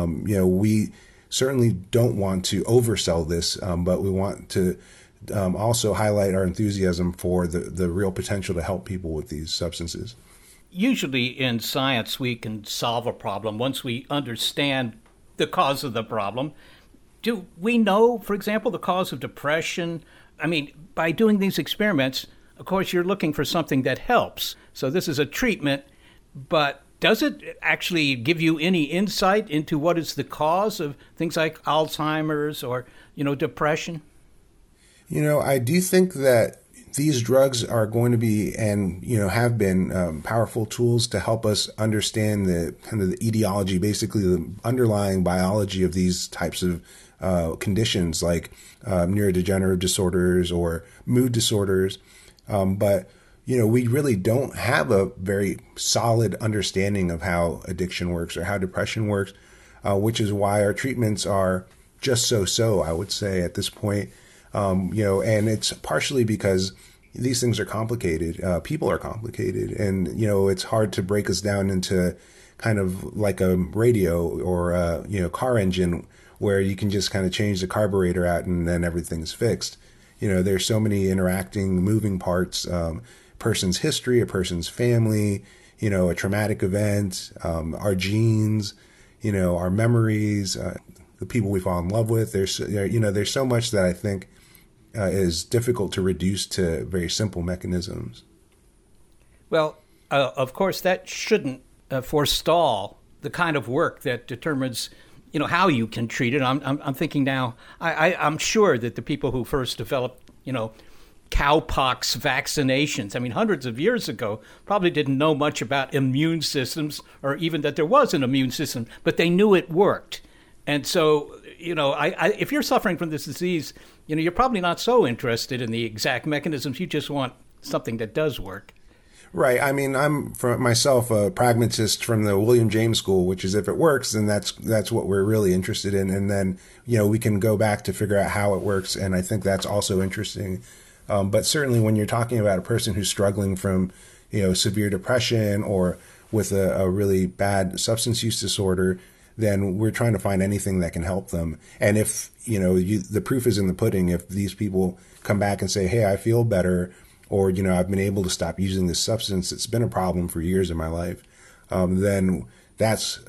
we certainly don't want to oversell this, but we want to also highlight our enthusiasm for the real potential to help people with these substances. Usually in science, we can solve a problem once we understand the cause of the problem. Do we know, for example, the cause of depression? I mean, by doing these experiments, of course, you're looking for something that helps. So this is a treatment, but does it actually give you any insight into what is the cause of things like Alzheimer's or, depression? I do think that these drugs are going to be and, have been powerful tools to help us understand the kind of the etiology, basically the underlying biology of these types of conditions like neurodegenerative disorders or mood disorders. But, we really don't have a very solid understanding of how addiction works or how depression works, which is why our treatments are just so, I would say, at this point. And it's partially because these things are complicated. People are complicated. And, it's hard to break us down into kind of like a radio or a, car engine where you can just kind of change the carburetor out and then everything's fixed. There's so many interacting, moving parts, person's history, a person's family, a traumatic event, our genes, our memories, the people we fall in love with. There's so much that I think is difficult to reduce to very simple mechanisms. Well, of course, that shouldn't forestall the kind of work that determines, how you can treat it. I'm thinking now, I'm sure that the people who first developed, cowpox vaccinations, hundreds of years ago, probably didn't know much about immune systems or even that there was an immune system, but they knew it worked. And so, if you're suffering from this disease, you're probably not so interested in the exact mechanisms. You just want something that does work. Right. I mean, I'm for myself a pragmatist from the William James School, which is if it works, then that's what we're really interested in. And then, we can go back to figure out how it works. And I think that's also interesting. But certainly when you're talking about a person who's struggling from, severe depression or with a really bad substance use disorder, then we're trying to find anything that can help them. And if, the proof is in the pudding, if these people come back and say, hey, I feel better, or, I've been able to stop using this substance, it's been a problem for years in my life, then that's,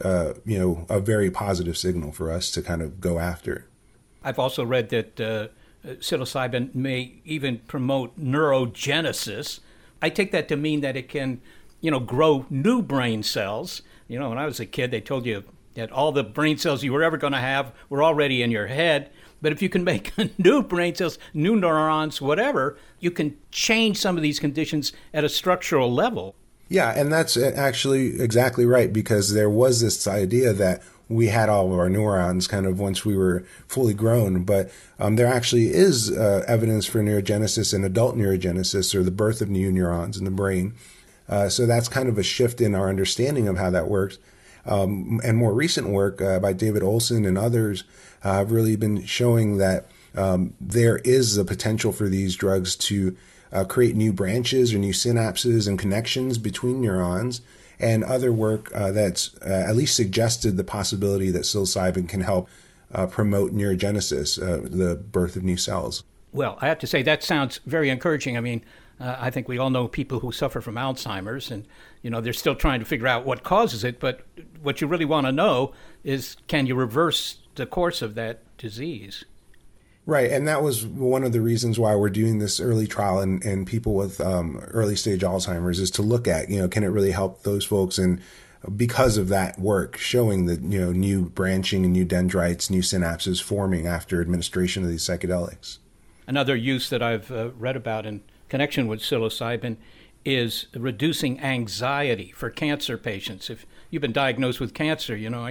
a very positive signal for us to kind of go after. I've also read that psilocybin may even promote neurogenesis. I take that to mean that it can, grow new brain cells. When I was a kid, they told you that all the brain cells you were ever going to have were already in your head. But if you can make new brain cells, new neurons, whatever, you can change some of these conditions at a structural level. Yeah, and that's actually exactly right, because there was this idea that we had all of our neurons kind of once we were fully grown. But there actually is evidence for neurogenesis and adult neurogenesis, or the birth of new neurons in the brain. So that's kind of a shift in our understanding of how that works. And more recent work by David Olson and others have really been showing that there is the potential for these drugs to create new branches or new synapses and connections between neurons, and other work that's at least suggested the possibility that psilocybin can help promote neurogenesis, the birth of new cells. Well, I have to say that sounds very encouraging. I mean, I think we all know people who suffer from Alzheimer's, and they're still trying to figure out what causes it. But what you really want to know is, can you reverse the course of that disease? Right, and that was one of the reasons why we're doing this early trial in people with early stage Alzheimer's, is to look at, can it really help those folks? And because of that work, showing that new branching and new dendrites, new synapses forming after administration of these psychedelics. Another use that I've read about in connection with psilocybin is reducing anxiety for cancer patients. If you've been diagnosed with cancer, your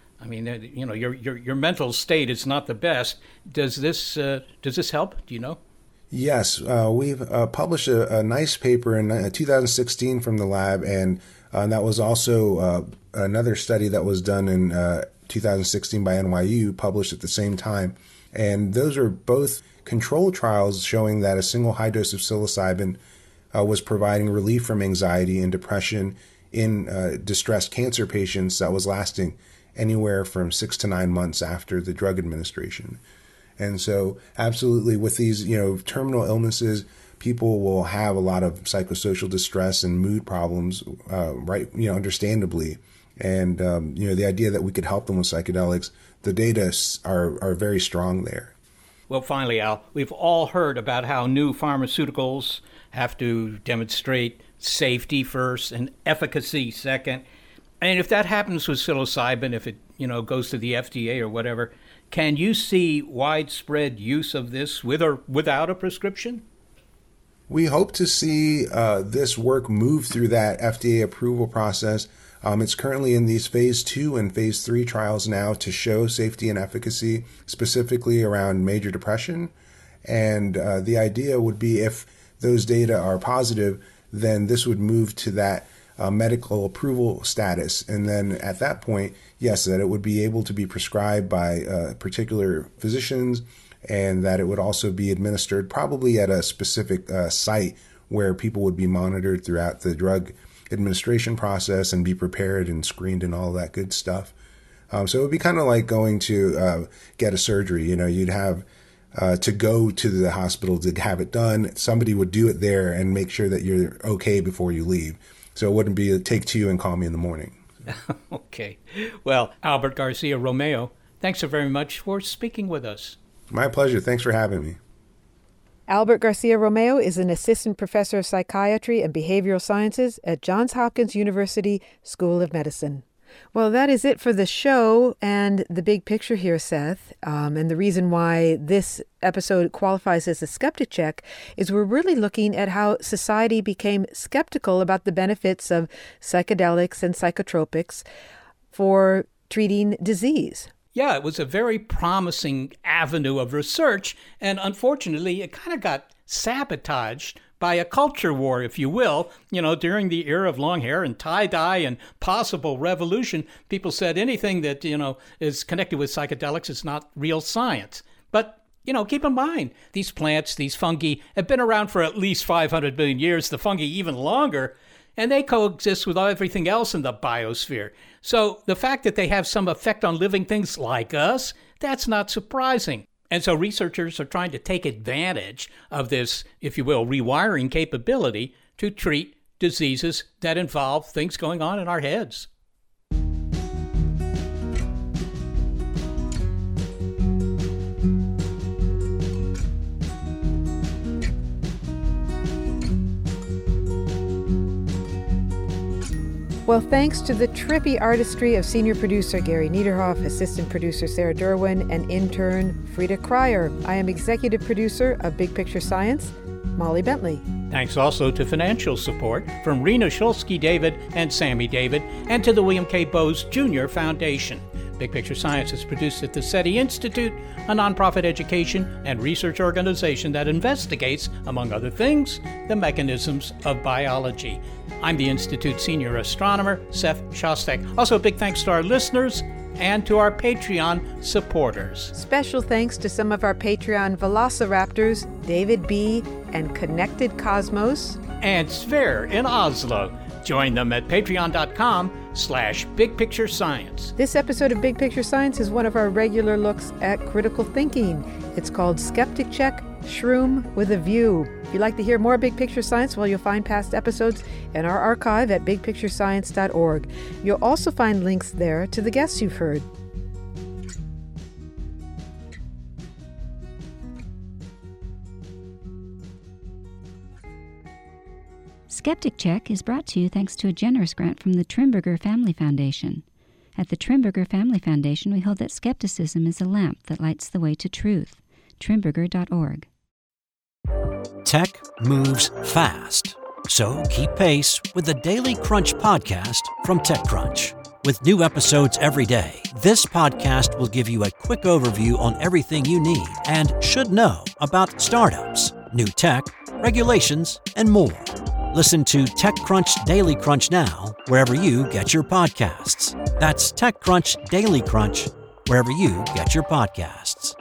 mental state is not the best. Does this help? Do you know? Yes, we've published a nice paper in 2016 from the lab, and that was also another study that was done in 2016 by NYU, published at the same time. And those are both controlled trials showing that a single high dose of psilocybin was providing relief from anxiety and depression in distressed cancer patients that was lasting anywhere from 6 to 9 months after the drug administration. And so absolutely, with these, terminal illnesses, people will have a lot of psychosocial distress and mood problems, right? Understandably. And, the idea that we could help them with psychedelics, the data are very strong there. Well, finally, Al, we've all heard about how new pharmaceuticals have to demonstrate safety first and efficacy second. And if that happens with psilocybin, if it, goes to the FDA or whatever, can you see widespread use of this with or without a prescription? We hope to see this work move through that FDA approval process. It's currently in these phase 2 and phase 3 trials now to show safety and efficacy, specifically around major depression. And the idea would be, if those data are positive, then this would move to that medical approval status. And then at that point, yes, that it would be able to be prescribed by particular physicians, and that it would also be administered probably at a specific site where people would be monitored throughout the drug administration process and be prepared and screened and all that good stuff. So it would be kind of like going to get a surgery. You'd have to go to the hospital to have it done. Somebody would do it there and make sure that you're okay before you leave. So it wouldn't be a take 2 and call me in the morning. Okay. Well, Albert Garcia Romeo, thanks so very much for speaking with us. My pleasure. Thanks for having me. Albert Garcia Romeo is an assistant professor of psychiatry and behavioral sciences at Johns Hopkins University School of Medicine. Well, that is it for the show and the big picture here, Seth. And the reason why this episode qualifies as a skeptic check is we're really looking at how society became skeptical about the benefits of psychedelics and psychotropics for treating disease. Yeah, it was a very promising avenue of research, and unfortunately, it kind of got sabotaged by a culture war, if you will. During the era of long hair and tie-dye and possible revolution, people said anything that, is connected with psychedelics is not real science. But keep in mind, these plants, these fungi, have been around for at least 500 million years, the fungi even longer, and they coexist with everything else in the biosphere. So the fact that they have some effect on living things like us, that's not surprising. And so researchers are trying to take advantage of this, if you will, rewiring capability to treat diseases that involve things going on in our heads. Well, thanks to the trippy artistry of senior producer Gary Niederhoff, assistant producer Sarah Derwin, and intern Frida Cryer. I am executive producer of Big Picture Science, Molly Bentley. Thanks also to financial support from Rena Shulsky-David and Sammy David, and to the William K. Bowes Jr. Foundation. Big Picture Science is produced at the SETI Institute, a nonprofit education and research organization that investigates, among other things, the mechanisms of biology. I'm the Institute's senior astronomer, Seth Shostak. Also, a big thanks to our listeners and to our Patreon supporters. Special thanks to some of our Patreon velociraptors, David B. and Connected Cosmos. And Sphere in Oslo. Join them at patreon.com/bigpicturescience. This episode of Big Picture Science is one of our regular looks at critical thinking. It's called Skeptic Check, Shroom with a View. If you'd like to hear more Big Picture Science, well, you'll find past episodes in our archive at bigpicturescience.org. You'll also find links there to the guests you've heard. Skeptic Check is brought to you thanks to a generous grant from the Trimberger Family Foundation. At the Trimberger Family Foundation, we hold that skepticism is a lamp that lights the way to truth. Trimberger.org. Tech moves fast, so keep pace with the Daily Crunch podcast from TechCrunch. With new episodes every day, this podcast will give you a quick overview on everything you need and should know about startups, new tech, regulations, and more. Listen to TechCrunch Daily Crunch now, wherever you get your podcasts. That's TechCrunch Daily Crunch, wherever you get your podcasts.